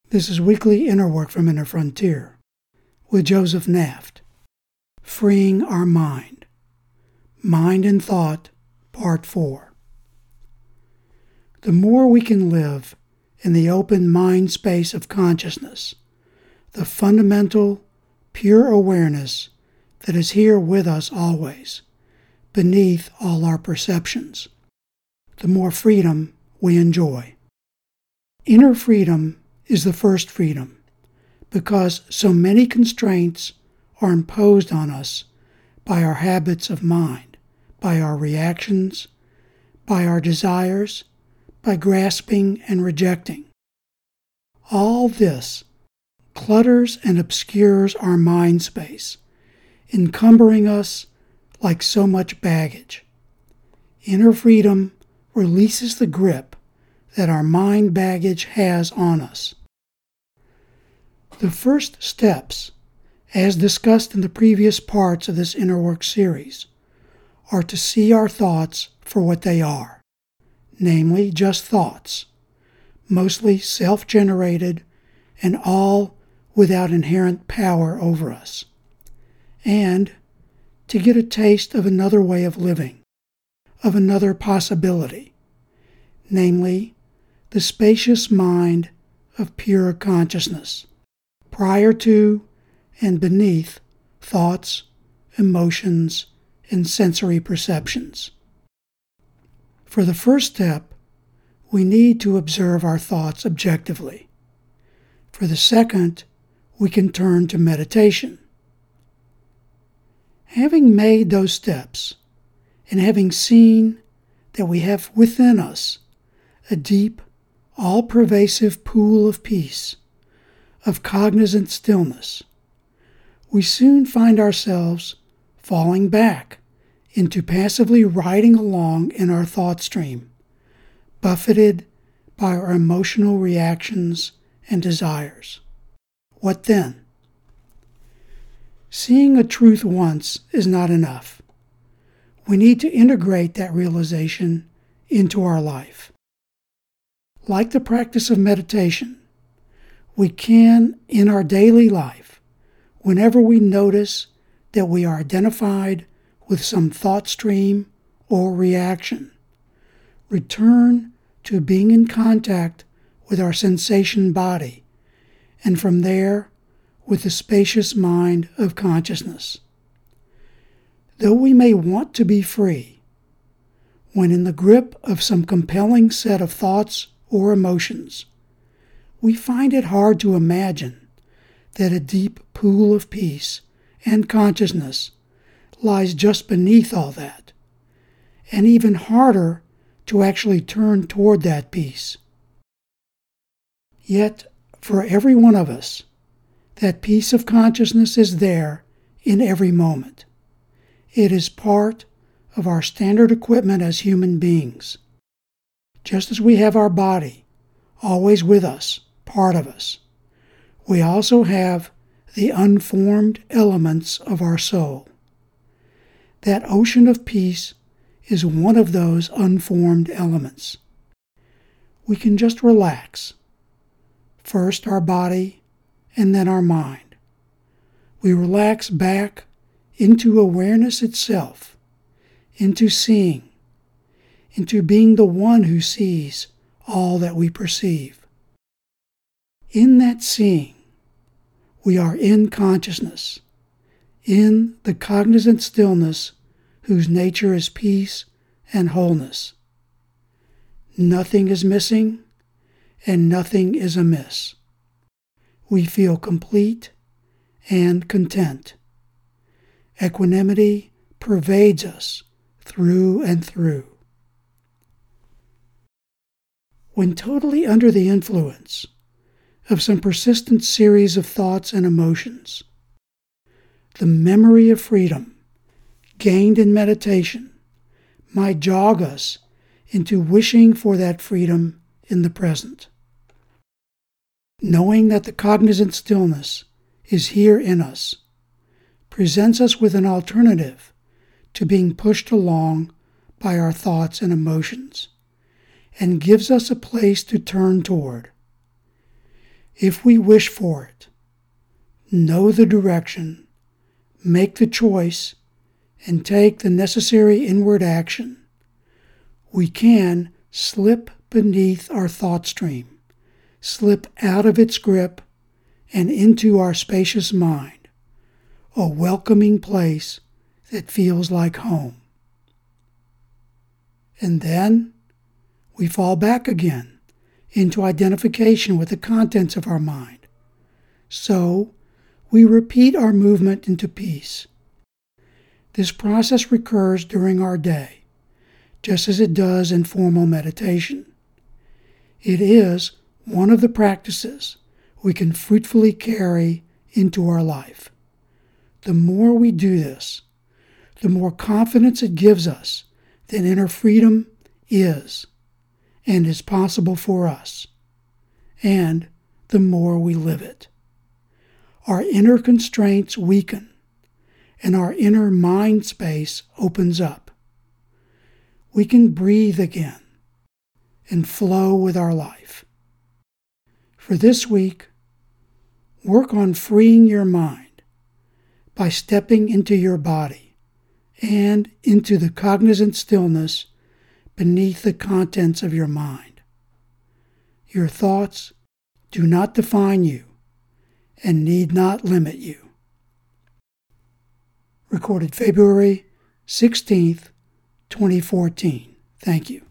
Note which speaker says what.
Speaker 1: This is weekly inner work from Inner Frontier with Joseph Naft. Freeing our mind. Mind and Thought, Part 4. The more we can live in the open mind space of consciousness, the fundamental, pure awareness that is here with us always, beneath all our perceptions, the more freedom we enjoy. Inner freedom is the first freedom, because so many constraints are imposed on us by our habits of mind, by our reactions, by our desires, by grasping and rejecting. All this clutters and obscures our mind space, encumbering us like so much baggage. Inner freedom releases the grip that our mind baggage has on us. The first steps, as discussed in the previous parts of this inner work series, are to see our thoughts for what they are, namely just thoughts, mostly self-generated and all without inherent power over us, and to get a taste of another way of living, of another possibility, namely the spacious mind of pure consciousness, prior to and beneath thoughts, emotions, and sensory perceptions. For the first step, we need to observe our thoughts objectively. For the second, we can turn to meditation. Having made those steps, and having seen that we have within us a deep, all-pervasive pool of peace, of cognizant stillness, we soon find ourselves falling back into passively riding along in our thought stream, buffeted by our emotional reactions and desires. What then? Seeing a truth once is not enough. We need to integrate that realization into our life. Like the practice of meditation, we can, in our daily life, whenever we notice that we are identified with some thought stream or reaction, return to being in contact with our sensation body, and from there, with the spacious mind of consciousness. Though we may want to be free, when in the grip of some compelling set of thoughts or emotions, we find it hard to imagine that a deep pool of peace and consciousness lies just beneath all that, and even harder to actually turn toward that peace. Yet, for every one of us, that peace of consciousness is there in every moment. It is part of our standard equipment as human beings. Just as we have our body always with us, part of us, we also have the unformed elements of our soul. That ocean of peace is one of those unformed elements. We can just relax. First our body, and then our mind. We relax back into awareness itself, into seeing, into being the one who sees all that we perceive. In that seeing, we are in consciousness, in the cognizant stillness whose nature is peace and wholeness. Nothing is missing, and nothing is amiss. We feel complete and content. Equanimity pervades us through and through. When totally under the influence of some persistent series of thoughts and emotions, the memory of freedom gained in meditation might jog us into wishing for that freedom in the present. Knowing that the cognizant stillness is here in us presents us with an alternative to being pushed along by our thoughts and emotions, and gives us a place to turn toward. If we wish for it, know the direction, make the choice, and take the necessary inward action, we can slip beneath our thought stream, slip out of its grip and into our spacious mind, a welcoming place that feels like home. And then we fall back again into identification with the contents of our mind. So we repeat our movement into peace. This process recurs during our day, just as it does in formal meditation. It is one of the practices we can fruitfully carry into our life. The more we do this, the more confidence it gives us that inner freedom is and is possible for us, and the more we live it. Our inner constraints weaken, and our inner mind space opens up. We can breathe again and flow with our life. For this week, work on freeing your mind by stepping into your body and into the cognizant stillness beneath the contents of your mind. Your thoughts do not define you and need not limit you. Recorded February 16th, 2014. Thank you.